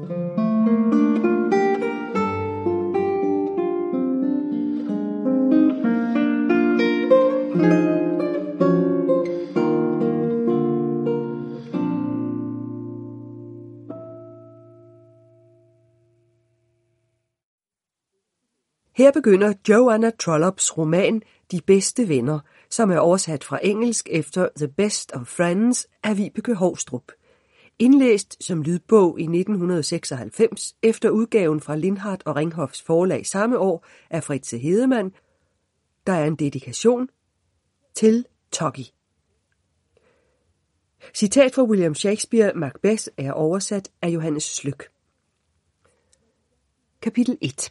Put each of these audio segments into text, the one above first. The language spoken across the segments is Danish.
Her begynder Joanna Trollops roman De bedste venner, som er oversat fra engelsk efter The Best of Friends af Vibeke Hovstrup. Indlæst som lydbog i 1996 efter udgaven fra Lindhardt og Ringhofs forlag samme år af Fritze Hedemann, der er en dedikation til Tuggy. Citat fra William Shakespeare Macbeth er oversat af Johannes Sløk. Kapitel 1.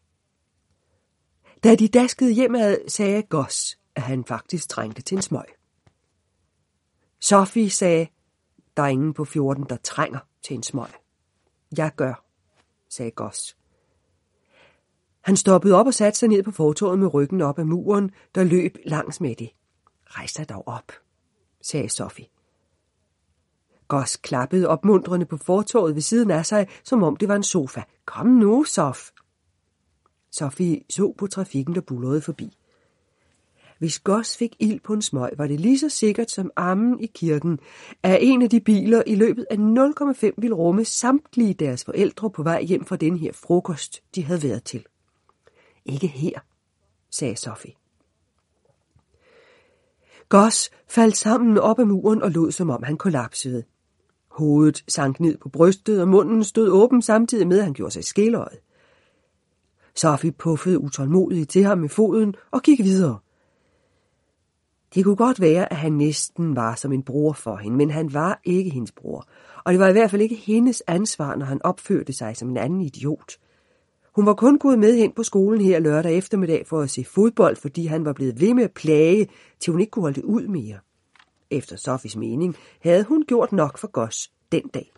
Da de daskede hjemad, sagde Goss, at han faktisk trængte til en smøg. Sophie sagde, der er ingen på 14, der trænger til en smøg. Jeg gør, sagde Goss. Han stoppede op og satte sig ned på fortovet med ryggen op ad muren, der løb langs med det. Rejs dig dog op, sagde Sophie. Goss klappede opmuntrende på fortovet ved siden af sig, som om det var en sofa. Kom nu, Sof. Sophie så på trafikken, der buldrede forbi. Hvis Goss fik ild på en smøg, var det lige så sikkert som ammen i kirken, at en af de biler i løbet af 0,5 ville rumme samtlige deres forældre på vej hjem fra den her frokost, de havde været til. Ikke her, sagde Sophie. Goss faldt sammen op ad muren og lod, som om han kollapsede. Hovedet sank ned på brystet, og munden stod åben samtidig med, at han gjorde sig skæløjet. Sophie puffede utålmodigt til ham med foden og gik videre. Det kunne godt være, at han næsten var som en bror for hende, men han var ikke hendes bror, og det var i hvert fald ikke hendes ansvar, når han opførte sig som en anden idiot. Hun var kun gået med hen på skolen her lørdag eftermiddag for at se fodbold, fordi han var blevet ved med at plage, til hun ikke kunne holde det ud mere. Efter Sophies mening havde hun gjort nok for Goss den dag.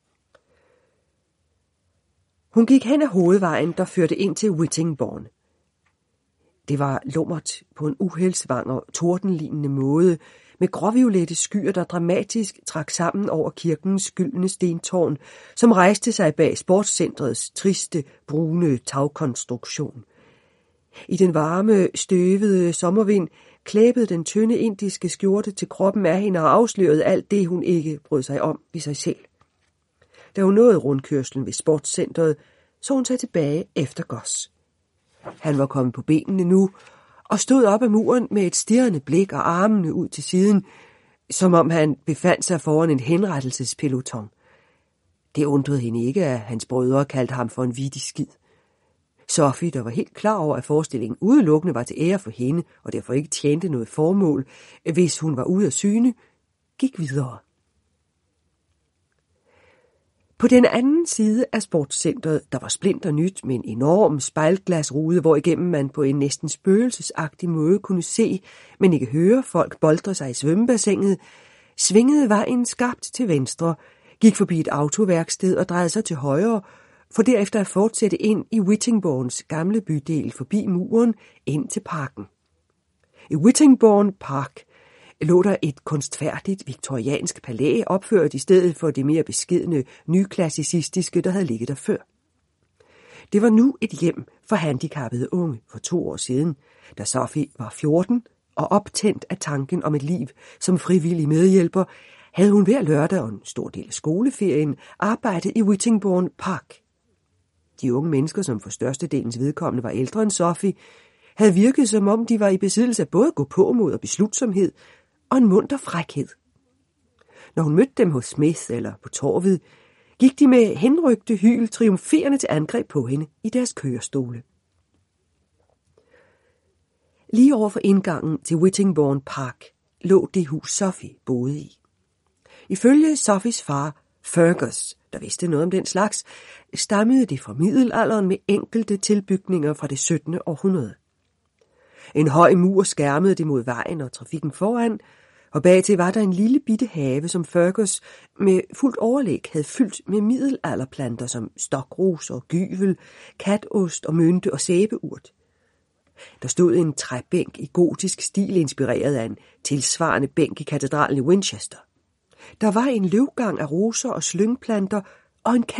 Hun gik hen ad hovedvejen, der førte ind til Whittingbourne. Det var lummert på en uheldsvanger, tordenlignende måde, med gråviolette skyer, der dramatisk trak sammen over kirkens gyldne stentårn, som rejste sig bag sportscentrets triste, brune tagkonstruktion. I den varme, støvede sommervind klæbede den tynde indiske skjorte til kroppen af hende og afslørede alt det, hun ikke brød sig om ved sig selv. Da hun nåede rundkørslen ved sportscentret, så hun sig tilbage efter Goss. Han var kommet på benene nu og stod op ad muren med et stirrende blik og armene ud til siden, som om han befandt sig foran en henrettelsespeloton. Det undrede hende ikke, at hans brødre kaldte ham for en vittig skid. Sophie, der var helt klar over, at forestillingen udelukkende var til ære for hende, og derfor ikke tjente noget formål, hvis hun var ude af syne, gik videre. På den anden side af sportscentret, der var splinter nyt med en enorm spejlglasrude, hvorigennem man på en næsten spøgelsesagtig måde kunne se, men ikke høre folk boldre sig i svømmebassinet, svingede vejen skarpt til venstre, gik forbi et autoværksted og drejede sig til højre, for derefter at fortsætte ind i Whittingbournes gamle bydel forbi muren ind til parken. I Whittingbourne Park lå der et kunstfærdigt viktoriansk palæ opført i stedet for det mere beskedne nyklassicistiske, der havde ligget der før. Det var nu et hjem for handicappede unge for 2 år siden, da Sophie var 14 og optændt af tanken om et liv som frivillig medhjælper, havde hun hver lørdag og en stor del af skoleferien arbejdet i Whittingbourne Park. De unge mennesker, som for størstedelens vedkommende var ældre end Sophie, havde virket som om de var i besiddelse af både gåpåmod og beslutsomhed og en munter frækhed. Når hun mødte dem hos Smith eller på torvet, gik de med henrygte hyl triumferende til angreb på hende i deres kørestole. Lige over for indgangen til Whittingbourne Park lå det hus Sophie boede i. Ifølge Sophies far, Fergus, der vidste noget om den slags, stammede det fra middelalderen med enkelte tilbygninger fra det 17. århundrede. En høj mur skærmede det mod vejen og trafikken foran, og bagtil var der en lille bitte have, som Fergus med fuldt overlæg havde fyldt med middelalderplanter som stokros og gyvel, katost og mynte og sæbeurt. Der stod en træbænk i gotisk stil inspireret af en tilsvarende bænk i katedralen i Winchester. Der var en løvgang af roser og slyngplanter og en